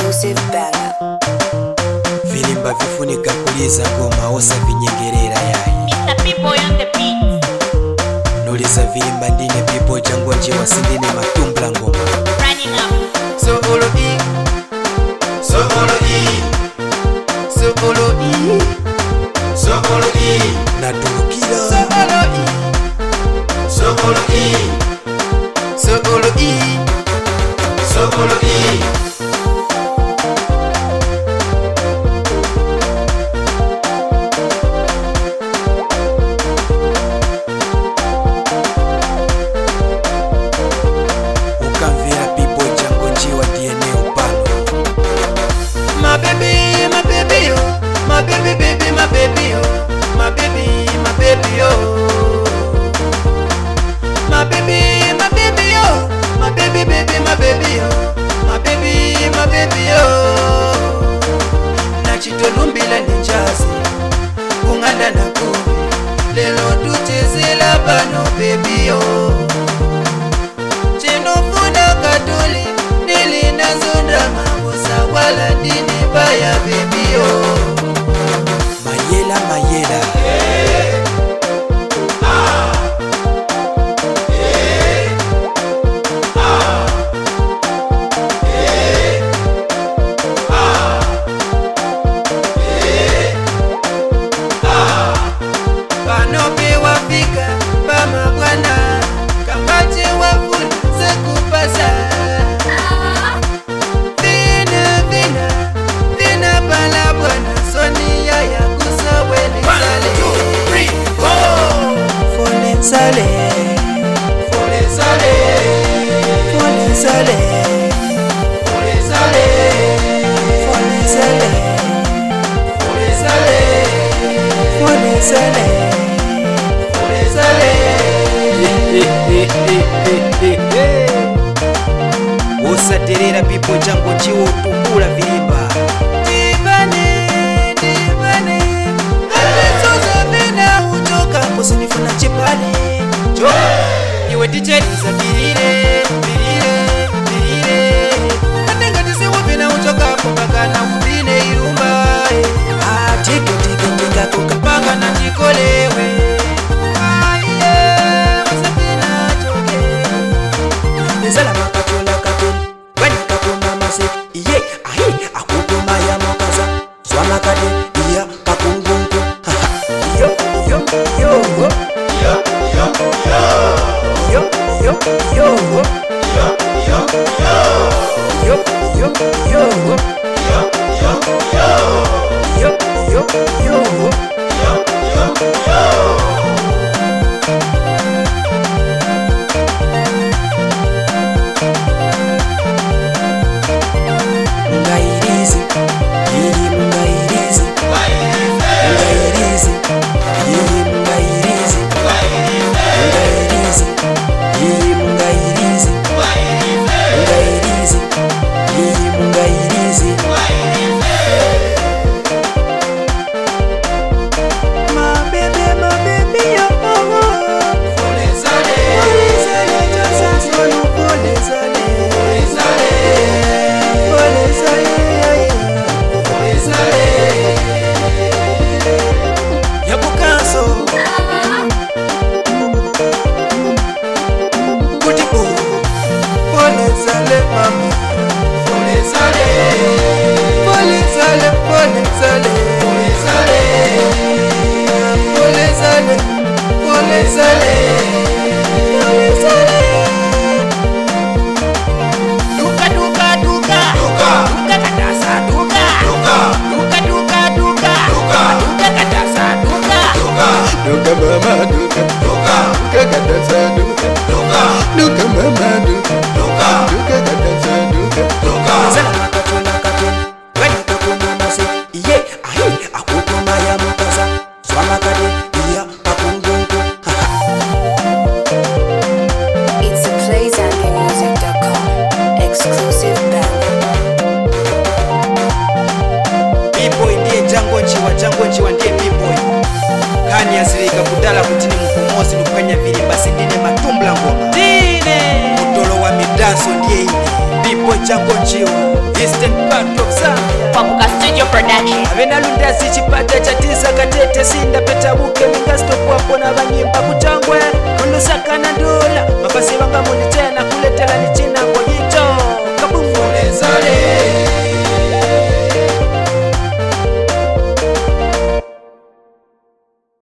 exclusive banger. Vilimba vifunika kuliza ngoma osa vinyengerera yayi. Mr. People on the beat. Nuliza vilimba ndine people jangu njiwa sindine matumbla ngoma. Running up. So olo E, so olo E, so olo E, so olo E, natulukira. So olo E, so olo E, so olo E, so olo E. Nachitolumbila ninjazi kunganda na kubi lelo tuchezela pano baby yo chinofuna katuli nili nazonda mabusa wala dini baya baby yo mayela mayela Usaterera people jangu nchiwo tukula vilimba Divane, divane Apezoza vina uchoka Posinifuna chipane Jo, iwe ticheriza birire, birire, birire Katenga tisiwa vina uchoka Popakana ubine irumba Tike tike mbinga kukapanga na chikolewe Nizala makatola katoni Wena kakuma masik Iye ahi akukuma ya mokaza Swama kade iya kakungungu Yo yo yo Yo yo yo Yo yo yo Yo yo yo Yo yo yo Yo yo yo Yo yo yo Yo yo yo Kani asirika kudala kutini mkumosi nukwenye vilimba sindine matumbla ngoma Dine Mutolo wa midanso ndiye ini Pipo chango chiwa Eastern Pato avenalundazi chipata chatisa katete sinda peta buke mingastokuwapona banyimba kuchangwe